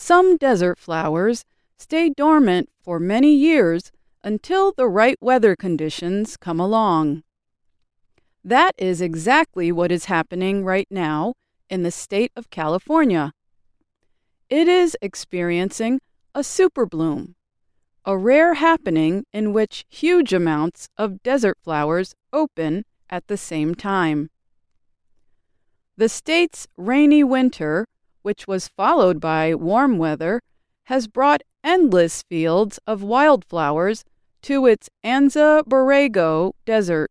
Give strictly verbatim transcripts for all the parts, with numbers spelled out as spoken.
Some desert flowers stay dormant for many years until the right weather conditions come along. That is exactly what is happening right now in the state of California. It is experiencing a superbloom, a rare happening in which huge amounts of desert flowers open at the same time. The state's rainy winter, which was followed by warm weather, has brought endless fields of wildflowers to its Anza Borrego desert.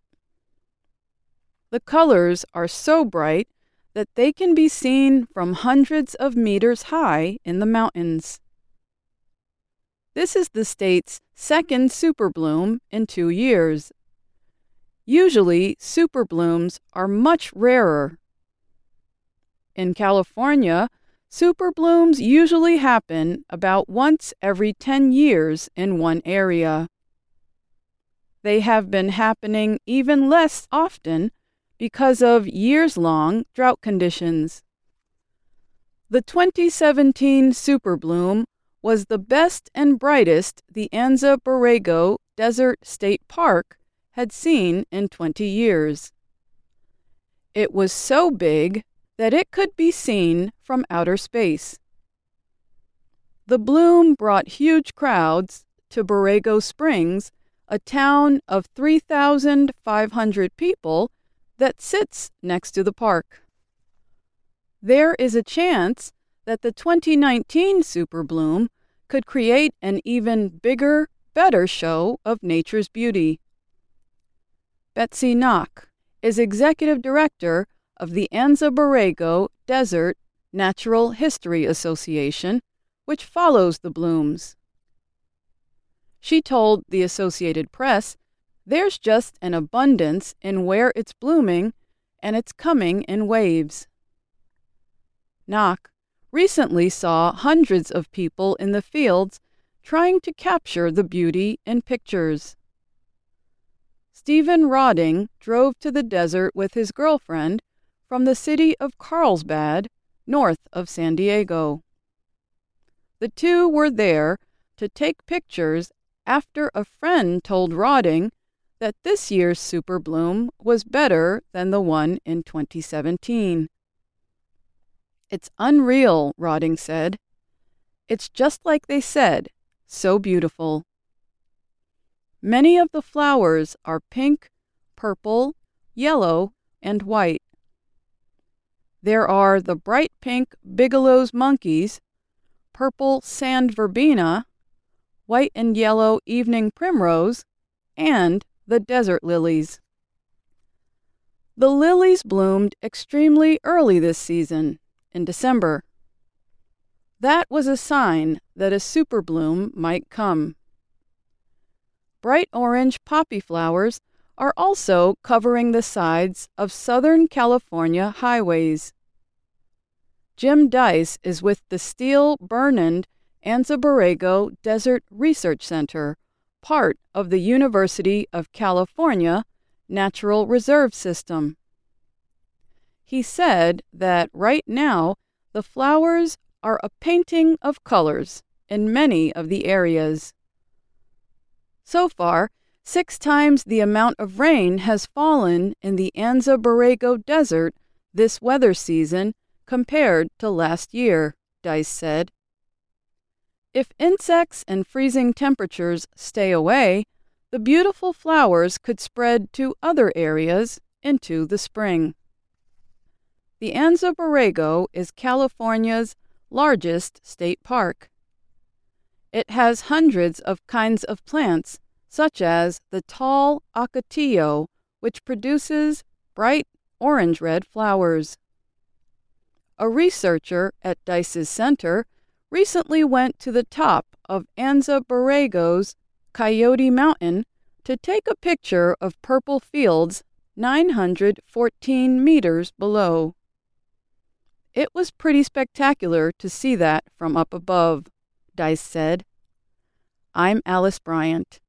The colors are so bright that they can be seen from hundreds of meters high in the mountains. This is the state's second superbloom in two years. Usually, superblooms are much rarer. In California, superblooms usually happen about once every ten years in one area. They have been happening even less often because of years-long drought conditions. The twenty seventeen superbloom was the best and brightest the Anza Borrego Desert State Park had seen in twenty years. It was so big that it could be seen from outer space. The bloom brought huge crowds to Borrego Springs, a town of three thousand five hundred people that sits next to the park. There is a chance that the twenty nineteen superbloom could create an even bigger, better show of nature's beauty. Betsy Knock is executive director of the Anza Borrego Desert Natural History Association, which follows the blooms. She told the Associated Press, "There's just an abundance in where it's blooming, and it's coming in waves." Knock recently saw hundreds of people in the fields trying to capture the beauty in pictures. Stephen Rodding drove to the desert with his girlfriend from the city of Carlsbad, north of San Diego. The two were there to take pictures after a friend told Rodding that this year's superbloom was better than the one in twenty seventeen. "It's unreal," Rodding said. "It's just like they said, so beautiful." Many of the flowers are pink, purple, yellow, and white. There are the bright pink Bigelow's monkeys, purple sand verbena, white and yellow evening primrose, and the desert lilies. The lilies bloomed extremely early this season, in December. That was a sign that a superbloom might come. Bright orange poppy flowers are also covering the sides of Southern California highways. Jim Dice is with the Steele Burnand Anza Borrego Desert Research Center, part of the University of California Natural Reserve System. He said that right now the flowers are a painting of colors in many of the areas. So far, six times the amount of rain has fallen in the Anza Borrego Desert this weather season compared to last year, Dice said. If insects and freezing temperatures stay away, the beautiful flowers could spread to other areas into the spring. The Anza Borrego is California's largest state park. It has hundreds of kinds of plants, such as the tall ocotillo, which produces bright orange-red flowers. A researcher at Dice's center recently went to the top of Anza Borrego's Coyote Mountain to take a picture of purple fields nine hundred fourteen meters below. It was pretty spectacular to see that from up above, Dice said. I'm Alice Bryant.